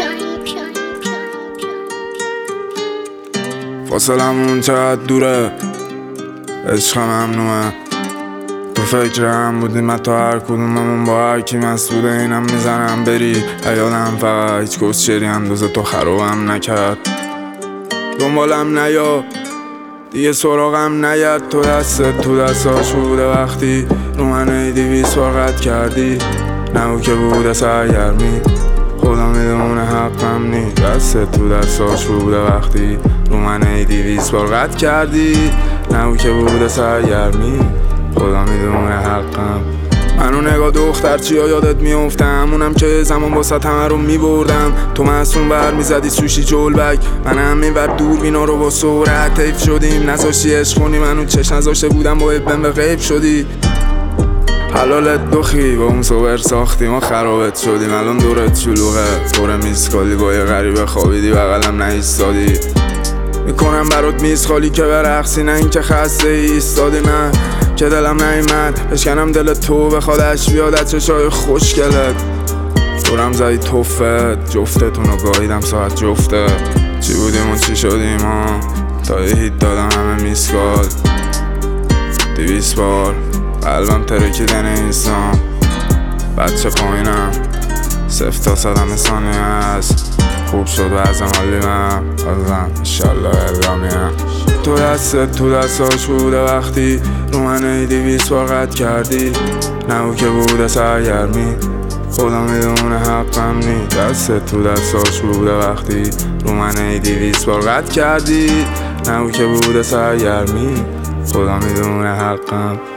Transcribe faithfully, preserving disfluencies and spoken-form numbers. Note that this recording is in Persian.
فاصلمون چقدر دوره، عشق ممنوعه. تو فکرم بودیم حتی هر کدوممون با هر کی مسئوله. اینم میزنم بری حیالم فقط هیچ کسچری اندازه تو خرابم نکرد. دنبالم نیا دیگه سراغم نیاد. تو دستت تو دستاش بوده وقتی رو من ای دیویس بار قد کردی. نه او که بوده سرگرمی خدا میدونه حقم نی. دستت تو دستاش بوده وقتی رو من ای دیویس بار قد کردی. نه او که بوده سرگرمی خدا میدونه حقم. منو نگاه دختر چیا یادت میفته، همونم که زمان واسط همه رو میبردم. تو معصوم بر میزدی سوشی جلبک، من هم میبر دور بینا رو با سرعت حیف شدیم. نذاشتی عشق کنی منو چش نذاشته بودم با ابن به غیب شدی. حلالت دخی با اون صور ساختی ما خرابت شدیم. الان دورت شلوغه پر میسکالی با یه غریبه خوابیدی بغلم نایستادی. میکنم برات میز خالی که برقصی، نه این که خسته ایستادی. من که دلم نیمد بشکنم دل تو بخوادش بیاد از چشای خوشگلت. دورم زدی توفت جفتتون رو گاهیدم ساعت جفته. چی بودیم و چی شدیم ها، تا یه هیت دادم همه میسکال. دیویس بار قلبم ترکیده نیستم، بچه پایینم صفت تا صدم ثانیه هست. خوب شد و ازم حالیمم بازم انشالله اعلامیم. تو دستت تو دستاش بوده وقتی رو من ای دیویس بار قد کردی. نه او که بوده سرگرمی خدا میدونه حقم نی. دستت تو دستاش بوده وقتی رو من ای دیویس بار قد کردی. نه او که بوده سرگرمی خدا میدونه حقم.